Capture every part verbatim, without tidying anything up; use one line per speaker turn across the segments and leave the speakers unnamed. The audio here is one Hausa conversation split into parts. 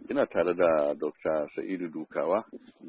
Ina tare da Dokta Sa'idu Dukawa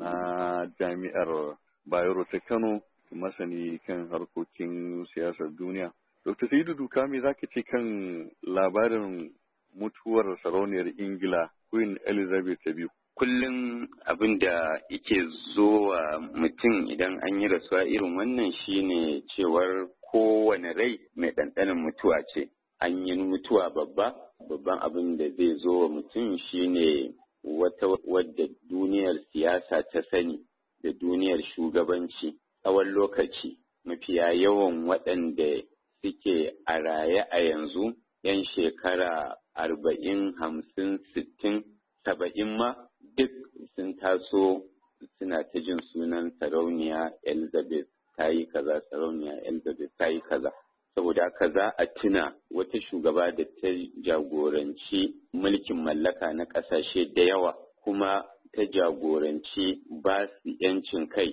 na Jami'ar Bayero ta Kano, masani kan harkokin siyasar duniya. Dokta Sa'idu Dukawa, me za ka ce kan labarin mutuwar sarauniyar Ingila Queen Elizabeth ta biyu?
Kullum abin da yake zo wa mutum idan an yi rasuwa irin wannan shine cewar kowane rai mai ɗanɗanin mutuwa ce. An yi mutuwa babba, babban abin da zai zo wa mutum shine wata wadda duniyar siyasa ta sani da duniyar shugabanci tsawon lokaci. Mafiya yawan waɗanda suke a raye a yanzu 'yan shekara arba'in, hamsin, sittin, saba'in ma duk sun taso suna ta jin sunan sarauniya Elizabeth ta yi kaza, sarauniya Elizabeth ta yi kaza. Saboda haka za a tuna wata shugaba da ta jagoranci mulkin mallaka na ƙasashe da yawa, kuma ta jagoranci ba su 'yancin kai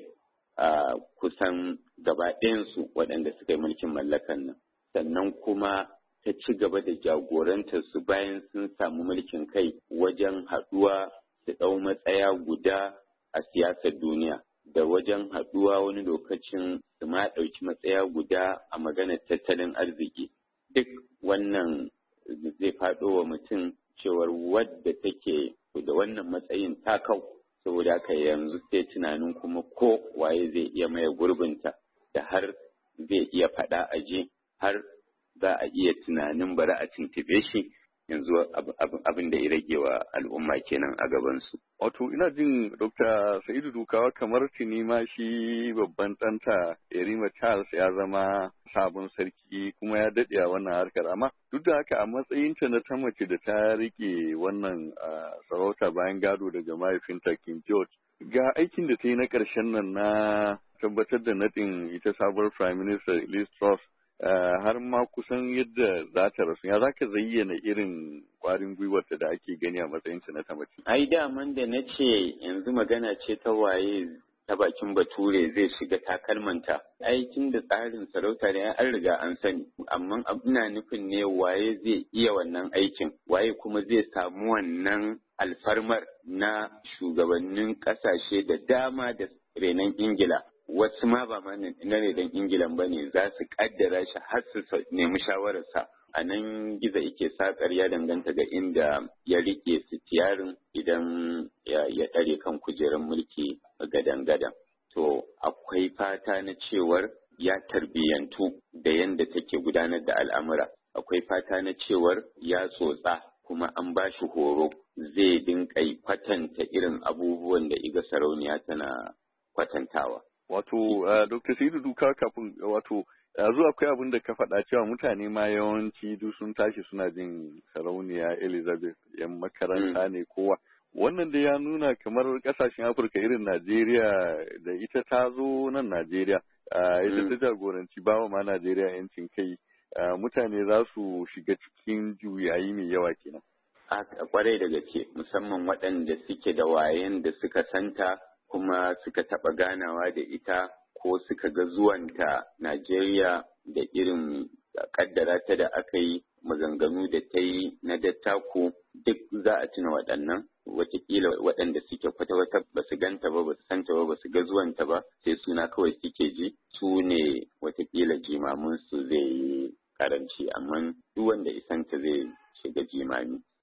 a kusan gaba ɗayansu waɗanda suka yi mulkin mallakan nan. Sannan kuma ta ci gaba da jagorantar su bayan sun samu mulkin kai wajen haɗuwa su ɗau matsaya guda a siyasar duniya, da wajen haɗuwa wani lokacin su ma ɗauki matsaya guda a maganar tattalin arziki. Duk wannan zai faɗo wa mutum cewar wadda take da wannan matsayin ta kau, saboda haka yanzu sai tunanin kuma ko waye zai iya maye gurbinta da har zai iya faɗa aji, har za a iya tunanin bari a tuntuɓe shi. Yanzu abin da ya rage wa al'umma kenan a gabansu.
Wato ina jin Dokta Sa'idu Dukawa kamar tuni ma shi babban ɗanta Yarima Charles ya zama sabon sarki kuma ya daɗe a wannan harkar, amma duk da haka a matsayinta na ta mace da ta rike wannan sarauta bayan gado daga mahaifinta King George, ga aikin da ta yi na ƙarshen nan na tabbatar da naɗin ita sabuwar Prime Minister Liz Truss. Uh, har ma kusan yadda za ta rasu, ya za ka zayyana irin kwarin gwiwarta da ake gani a matsayinta na tamaci?
Ai daman da na ce yanzu magana ce ta waye ta bakin bature zai shiga takalmanta. Aikin da tsarin sarauta ne an riga an sani, amma ina nufin ne waye zai iya wannan aikin, waye kuma zai samu wannan alfarmar na shugabannin ƙasashe da dama da renon Ingila. Wasu ma ba ma na renon Ingilan ba ne za su kaddara shi har su nemi shawararsa. A nan gizo ike sakar ya danganta ga inda ya rike sitiyarin idan ya ɗare kan kujerar mulki gadan-gadan. To akwai fata na cewar ya tarbiyyantu da yadda take gudanar da al'amura. Akwai fata na cewar ya tsotsa kuma an ba shi horo zai dinka kwatanta irin abubuwan da iga sarauniya tana kwatantawa.
Wato, uh, Dokta Sa'idu Dukawa, kafin wato, yanzu akwai abin da ka faɗa cewa mutane ma yawanci duk sun tashi suna jin sarauniya Elizabeth yan makaranta ne kowa. Wannan da ya nuna kamar ƙasashen Afirka irin Najeriya da ita ta zo nan Najeriya, uh, ita ta jagoranci bawa ma Najeriya yancin kai, uh, mutane za su shiga cikin juyayi mai yawa kenan.
A kwarai da gaske, musamman waɗanda suke da wayen da suka santa kuma suka taɓa ganawa da ita ko suka ga zuwanta Najeriya da irin kaddara ta da aka yi, maganganu da ta yi na dattako, duk za a tuna waɗannan. Wataƙila waɗanda suke kwata-kwata ba su ganta ba, ba su santa ba, ba su ga zuwanta ba, sai suna kawai suke ji, su ne wataƙila jimaminsu zai yi karanci, amma duk wanda isanta zai shiga jimami.